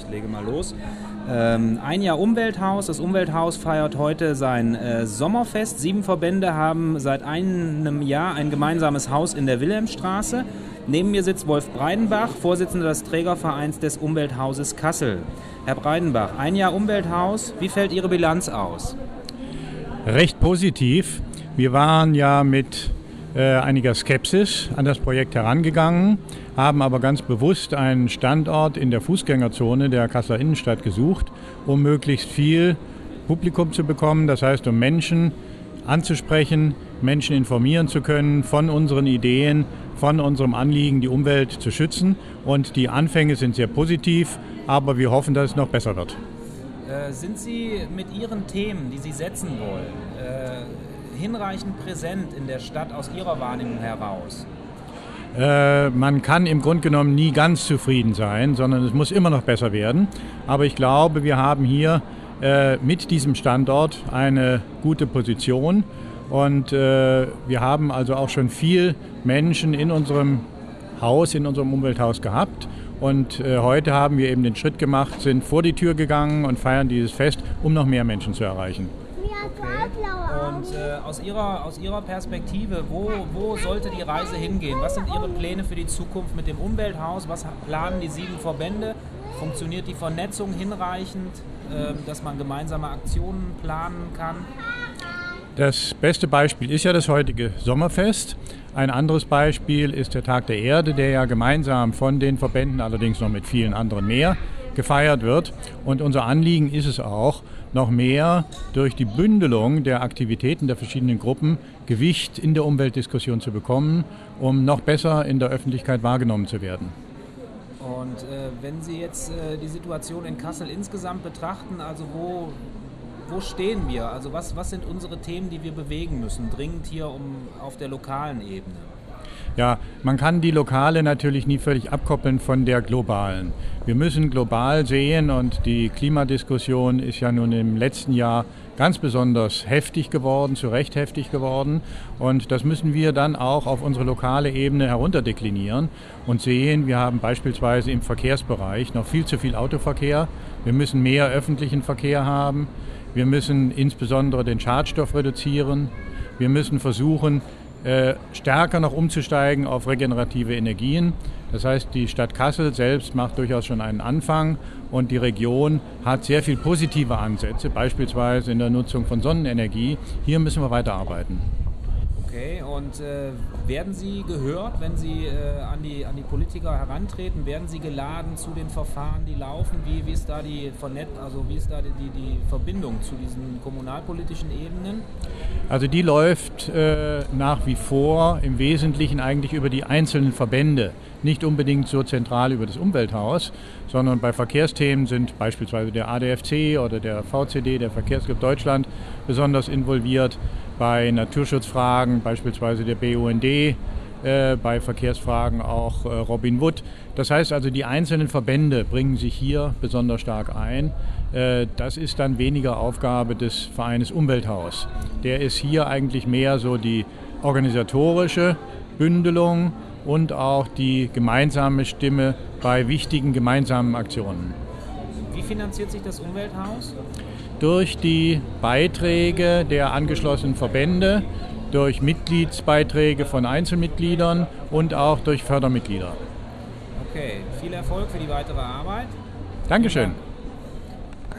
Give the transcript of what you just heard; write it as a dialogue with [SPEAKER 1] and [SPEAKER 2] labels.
[SPEAKER 1] ich lege mal los. Ein Jahr Umwelthaus. Das Umwelthaus feiert heute sein Sommerfest. 7 Verbände haben seit einem Jahr ein gemeinsames Haus in der Wilhelmstraße. Neben mir sitzt Wolf Breidenbach, Vorsitzender des Trägervereins des Umwelthauses Kassel. Herr Breidenbach, ein Jahr Umwelthaus, wie fällt Ihre Bilanz aus?
[SPEAKER 2] Recht positiv. Wir waren ja mit einiger Skepsis an das Projekt herangegangen, haben aber ganz bewusst einen Standort in der Fußgängerzone der Kasseler Innenstadt gesucht, um möglichst viel Publikum zu bekommen, das heißt, um Menschen anzusprechen, Menschen informieren zu können von unseren Ideen, von unserem Anliegen, die Umwelt zu schützen. Und die Anfänge sind sehr positiv, aber wir hoffen, dass es noch besser wird.
[SPEAKER 1] Sind Sie mit Ihren Themen, die Sie setzen wollen, hinreichend präsent in der Stadt aus Ihrer Wahrnehmung heraus?
[SPEAKER 2] Man kann im Grunde genommen nie ganz zufrieden sein, sondern es muss immer noch besser werden. Aber ich glaube, wir haben hier mit diesem Standort eine gute Position und wir haben also auch schon viel Menschen in unserem Haus, in unserem Umwelthaus gehabt. Und heute haben wir eben den Schritt gemacht, sind vor die Tür gegangen und feiern dieses Fest, um noch mehr Menschen zu erreichen.
[SPEAKER 1] Okay. Und aus Ihrer Perspektive, wo sollte die Reise hingehen? Was sind Ihre Pläne für die Zukunft mit dem Umwelthaus? Was planen die 7 Verbände? Funktioniert die Vernetzung hinreichend, dass man gemeinsame Aktionen planen kann?
[SPEAKER 2] Das beste Beispiel ist ja das heutige Sommerfest. Ein anderes Beispiel ist der Tag der Erde, der ja gemeinsam von den Verbänden, allerdings noch mit vielen anderen mehr, gefeiert wird. Und unser Anliegen ist es auch, noch mehr durch die Bündelung der Aktivitäten der verschiedenen Gruppen Gewicht in der Umweltdiskussion zu bekommen, um noch besser in der Öffentlichkeit wahrgenommen zu werden.
[SPEAKER 1] Und wenn Sie jetzt die Situation in Kassel insgesamt betrachten, also wo stehen wir? Also was sind unsere Themen, die wir bewegen müssen, dringend hier auf der lokalen Ebene?
[SPEAKER 2] Ja, man kann die lokale natürlich nie völlig abkoppeln von der globalen. Wir müssen global sehen und die Klimadiskussion ist ja nun im letzten Jahr ganz besonders heftig geworden, zu Recht heftig geworden. Und das müssen wir dann auch auf unsere lokale Ebene herunterdeklinieren und sehen, wir haben beispielsweise im Verkehrsbereich noch viel zu viel Autoverkehr. Wir müssen mehr öffentlichen Verkehr haben. Wir müssen insbesondere den Schadstoff reduzieren. Wir müssen versuchen, stärker noch umzusteigen auf regenerative Energien. Das heißt, die Stadt Kassel selbst macht durchaus schon einen Anfang und die Region hat sehr viel positive Ansätze, beispielsweise in der Nutzung von Sonnenenergie. Hier müssen wir weiterarbeiten.
[SPEAKER 1] Okay, und werden Sie gehört, wenn Sie an die Politiker herantreten? Werden Sie geladen zu den Verfahren, die laufen? Wie ist da die Verbindung zu diesen kommunalpolitischen Ebenen?
[SPEAKER 2] Also die läuft nach wie vor im Wesentlichen eigentlich über die einzelnen Verbände. Nicht unbedingt so zentral über das Umwelthaus, sondern bei Verkehrsthemen sind beispielsweise der ADFC oder der VCD, der Verkehrsclub Deutschland, besonders involviert. Bei Naturschutzfragen beispielsweise der BUND, bei Verkehrsfragen auch Robin Wood. Das heißt also, die einzelnen Verbände bringen sich hier besonders stark ein. Das ist dann weniger Aufgabe des Vereines Umwelthaus. Der ist hier eigentlich mehr so die organisatorische Bündelung und auch die gemeinsame Stimme bei wichtigen gemeinsamen Aktionen.
[SPEAKER 1] Wie finanziert sich das Umwelthaus?
[SPEAKER 2] Durch die Beiträge der angeschlossenen Verbände, durch Mitgliedsbeiträge von Einzelmitgliedern und auch durch Fördermitglieder.
[SPEAKER 1] Okay, viel Erfolg für die weitere Arbeit.
[SPEAKER 2] Dankeschön.